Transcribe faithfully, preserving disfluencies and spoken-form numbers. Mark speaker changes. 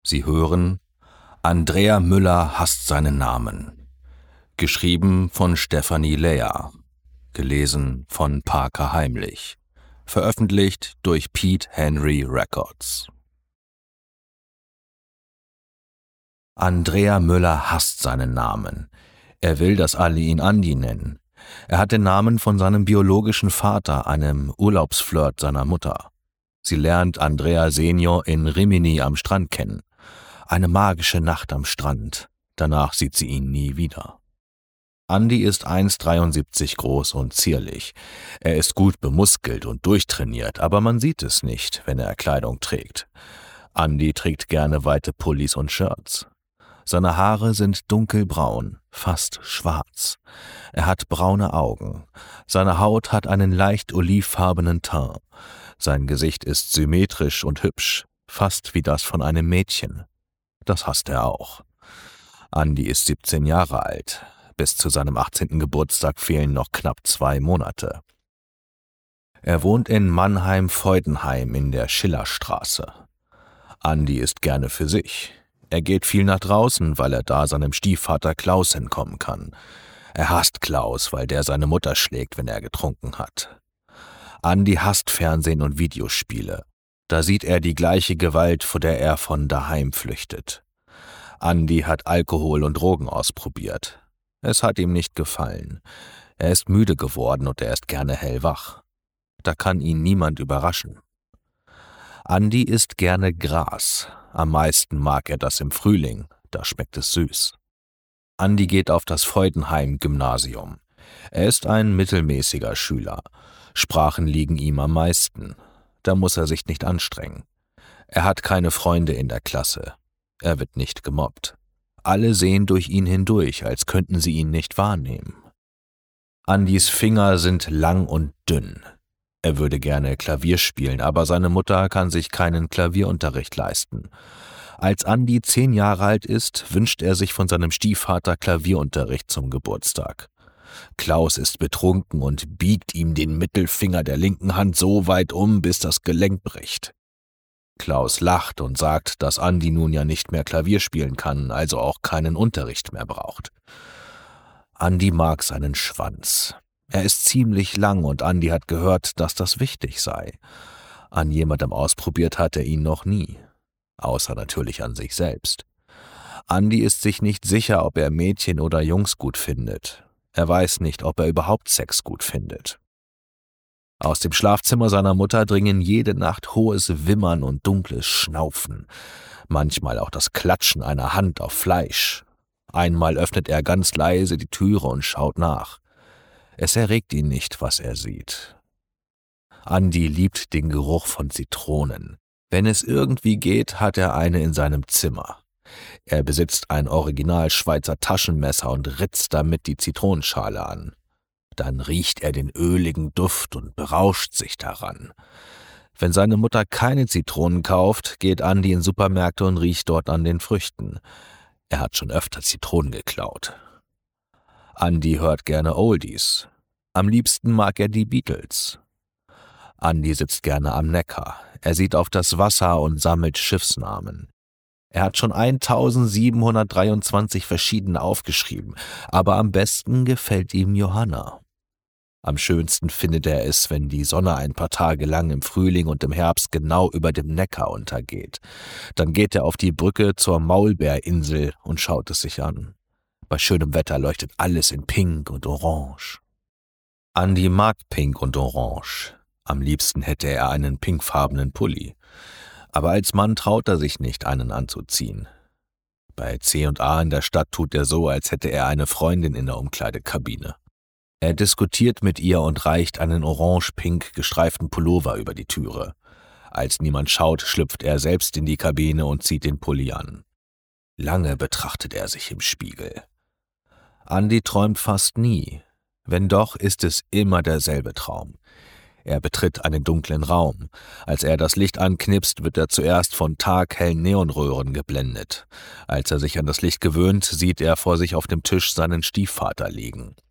Speaker 1: Sie hören Andrea Müller hasst seinen Namen. Geschrieben von Stefanie Lehr. Gelesen von Parker Heimlich. Veröffentlicht durch Pete Henry Records. Andrea Müller hasst seinen Namen. Er will, dass alle ihn Andi nennen. Er hat den Namen von seinem biologischen Vater, einem Urlaubsflirt seiner Mutter. Sie lernt Andrea Senior in Rimini am Strand kennen. Eine magische Nacht am Strand. Danach sieht sie ihn nie wieder. Andi ist eins Komma dreiundsiebzig groß und zierlich. Er ist gut bemuskelt und durchtrainiert, aber man sieht es nicht, wenn er Kleidung trägt. Andi trägt gerne weite Pullis und Shirts. Seine Haare sind dunkelbraun, fast schwarz. Er hat braune Augen. Seine Haut hat einen leicht olivfarbenen Teint. Sein Gesicht ist symmetrisch und hübsch, fast wie das von einem Mädchen. Das hasst er auch. Andi ist siebzehn Jahre alt. Bis zu seinem achtzehnten Geburtstag fehlen noch knapp zwei Monate. Er wohnt in Mannheim-Feudenheim in der Schillerstraße. Andi ist gerne für sich. Er geht viel nach draußen, weil er da seinem Stiefvater Klaus entkommen kann. Er hasst Klaus, weil der seine Mutter schlägt, wenn er getrunken hat. Andi hasst Fernsehen und Videospiele. Da sieht er die gleiche Gewalt, vor der er von daheim flüchtet. Andi hat Alkohol und Drogen ausprobiert. Es hat ihm nicht gefallen. Er ist müde geworden und er ist gerne hellwach. Da kann ihn niemand überraschen. Andi isst gerne Gras. Am meisten mag er das im Frühling, da schmeckt es süß. Andi geht auf das Feudenheim-Gymnasium. Er ist ein mittelmäßiger Schüler. Sprachen liegen ihm am meisten. Da muss er sich nicht anstrengen. Er hat keine Freunde in der Klasse. Er wird nicht gemobbt. Alle sehen durch ihn hindurch, als könnten sie ihn nicht wahrnehmen. Andis Finger sind lang und dünn. Er würde gerne Klavier spielen, aber seine Mutter kann sich keinen Klavierunterricht leisten. Als Andi zehn Jahre alt ist, wünscht er sich von seinem Stiefvater Klavierunterricht zum Geburtstag. Klaus ist betrunken und biegt ihm den Mittelfinger der linken Hand so weit um, bis das Gelenk bricht. Klaus lacht und sagt, dass Andi nun ja nicht mehr Klavier spielen kann, also auch keinen Unterricht mehr braucht. Andi mag seinen Schwanz. Er ist ziemlich lang und Andi hat gehört, dass das wichtig sei. An jemandem ausprobiert hat er ihn noch nie. Außer natürlich an sich selbst. Andi ist sich nicht sicher, ob er Mädchen oder Jungs gut findet. Er weiß nicht, ob er überhaupt Sex gut findet. Aus dem Schlafzimmer seiner Mutter dringen jede Nacht hohes Wimmern und dunkles Schnaufen. Manchmal auch das Klatschen einer Hand auf Fleisch. Einmal öffnet er ganz leise die Türe und schaut nach. Es erregt ihn nicht, was er sieht. Andi liebt den Geruch von Zitronen. Wenn es irgendwie geht, hat er eine in seinem Zimmer. Er besitzt ein Original-Schweizer Taschenmesser und ritzt damit die Zitronenschale an. Dann riecht er den öligen Duft und berauscht sich daran. Wenn seine Mutter keine Zitronen kauft, geht Andi in Supermärkte und riecht dort an den Früchten. Er hat schon öfter Zitronen geklaut. Andi hört gerne Oldies. Am liebsten mag er die Beatles. Andi sitzt gerne am Neckar. Er sieht auf das Wasser und sammelt Schiffsnamen. Er hat schon eintausendsiebenhundertdreiundzwanzig verschiedene aufgeschrieben, aber am besten gefällt ihm Johanna. Am schönsten findet er es, wenn die Sonne ein paar Tage lang im Frühling und im Herbst genau über dem Neckar untergeht. Dann geht er auf die Brücke zur Maulbeerinsel und schaut es sich an. Bei schönem Wetter leuchtet alles in Pink und Orange. Andi mag Pink und Orange. Am liebsten hätte er einen pinkfarbenen Pulli. Aber als Mann traut er sich nicht, einen anzuziehen. Bei C und A in der Stadt tut er so, als hätte er eine Freundin in der Umkleidekabine. Er diskutiert mit ihr und reicht einen orange-pink gestreiften Pullover über die Türe. Als niemand schaut, schlüpft er selbst in die Kabine und zieht den Pulli an. Lange betrachtet er sich im Spiegel. Andi träumt fast nie. Wenn doch, ist es immer derselbe Traum. Er betritt einen dunklen Raum. Als er das Licht anknipst, wird er zuerst von taghellen Neonröhren geblendet. Als er sich an das Licht gewöhnt, sieht er vor sich auf dem Tisch seinen Stiefvater liegen.